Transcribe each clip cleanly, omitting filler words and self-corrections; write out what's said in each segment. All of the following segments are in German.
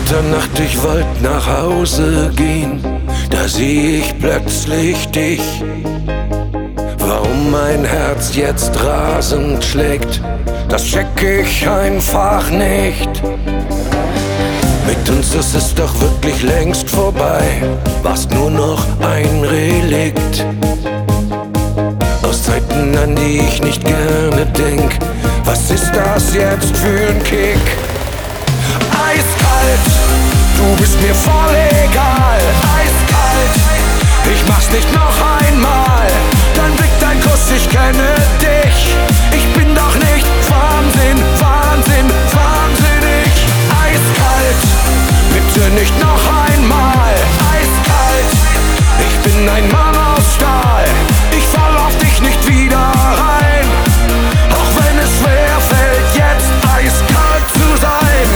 Mitternacht, ich wollt nach Hause gehen, da seh ich plötzlich dich. Warum mein Herz jetzt rasend schlägt, das check ich einfach nicht. Mit uns ist es doch wirklich längst vorbei, warst nur noch ein Relikt aus Zeiten, an die ich nicht gerne denk. Was ist das jetzt für ein Kick? Eiskalt, du bist mir voll egal. Eiskalt, ich mach's nicht noch einmal. Dein Blick, dein Kuss, ich kenne dich. Ich bin doch nicht wahnsinnig. Eiskalt, bitte nicht noch einmal. Eiskalt, ich bin ein Mann aus Stahl. Ich fall auf dich nicht wieder rein, auch wenn es schwer fällt, jetzt eiskalt zu sein.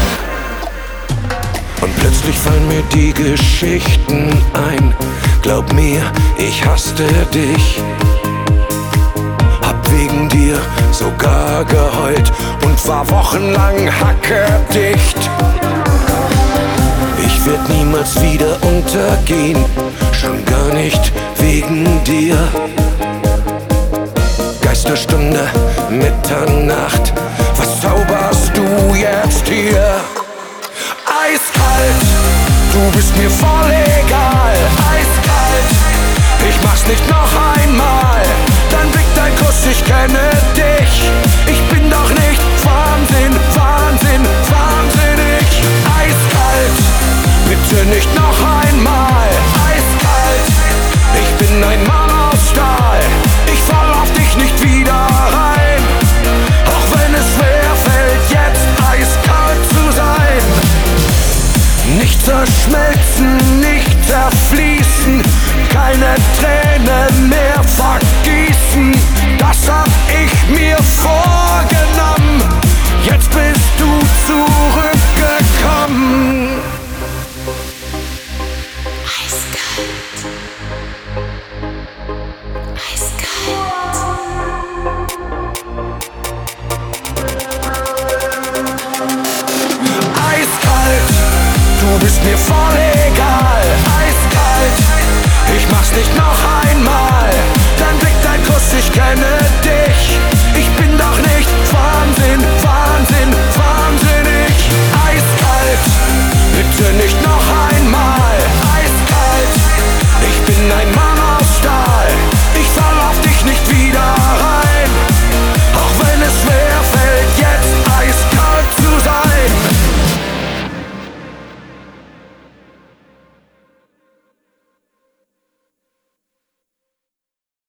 Und plötzlich fallen mir die Geschichten ein. Glaub mir, ich hasste dich, hab wegen dir sogar geheult und war wochenlang hackedicht. Ich werd niemals wieder untergehen, schon gar nicht wegen dir. Geisterstunde, Mitternacht, was zauberst du jetzt hier? Eiskalt, du bist mir voll egal. Eiskalt, ich mach's nicht noch einmal. Dein Blick, dein Kuss, ich kenne dich. Ich bin doch nicht wahnsinnig. Eiskalt, bitte nicht noch einmal. Eiskalt, ich bin ein Mann aus Stahl. Ich fall auf dich nicht wieder rein, auch wenn es schwer fällt, jetzt eiskalt zu sein. Nicht zerschmelzen, nicht zerfließen, keine Träne mehr vergießen. Das hab ich mir vorgenommen, jetzt bist du zurückgekommen. Eiskalt. Eiskalt, du bist mir voll egal. Eiskalt, ich mach's nicht noch einmal.